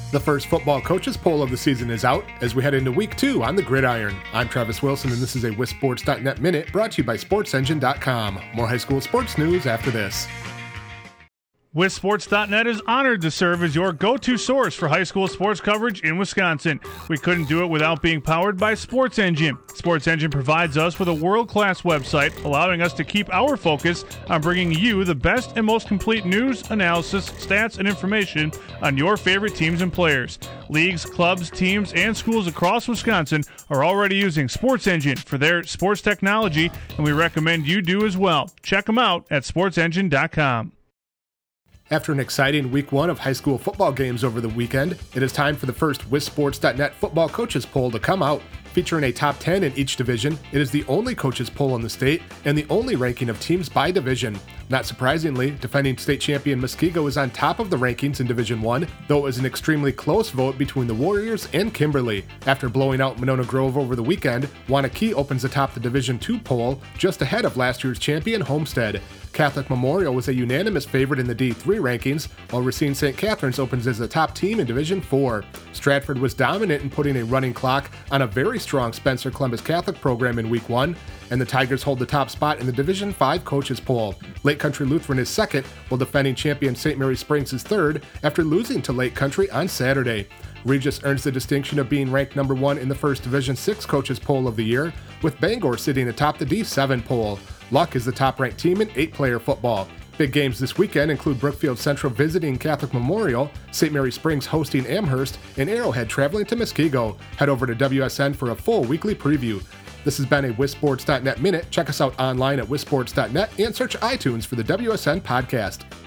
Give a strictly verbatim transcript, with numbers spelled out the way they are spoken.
The first football coaches poll of the season is out as we head into week two on the gridiron. I'm Travis Wilson, and this is a W I S Sports dot net Minute brought to you by Sports Engine dot com. More high school sports news after this. W I S Sports dot net is honored to serve as your go-to source for high school sports coverage in Wisconsin. We couldn't do it without being powered by Sports Engine. Sports Engine provides us with a world-class website, allowing us to keep our focus on bringing you the best and most complete news, analysis, stats, and information on your favorite teams and players. Leagues, clubs, teams, and schools across Wisconsin are already using Sports Engine for their sports technology, and we recommend you do as well. Check them out at Sports Engine dot com. After an exciting week one of high school football games over the weekend, it is time for the first W I S Sports dot net football coaches poll to come out. Featuring a top ten in each division, it is the only coaches poll in the state and the only ranking of teams by division. Not surprisingly, defending state champion Muskego is on top of the rankings in Division one, though it was an extremely close vote between the Warriors and Kimberly. After blowing out Monona Grove over the weekend, Waunakee opens atop the Division two poll, just ahead of last year's champion Homestead. Catholic Memorial was a unanimous favorite in the D three rankings, while Racine Saint Catherine's opens as the top team in Division four. Stratford was dominant in putting a running clock on a very strong Spencer Columbus Catholic program in week one, and the Tigers hold the top spot in the Division five coaches poll. Lake Country Lutheran is second, while defending champion Saint Mary Springs is third after losing to Lake Country on Saturday. Regis earns the distinction of being ranked number one in the first Division six coaches poll of the year, with Bangor sitting atop the D seven poll. Luck is the top-ranked team in eight-player football. Big games this weekend include Brookfield Central visiting Catholic Memorial, Saint Mary Springs hosting Amherst, and Arrowhead traveling to Muskego. Head over to W S N for a full weekly preview. This has been a W I S Sports dot net Minute. Check us out online at W I S Sports dot net and search iTunes for the W S N podcast.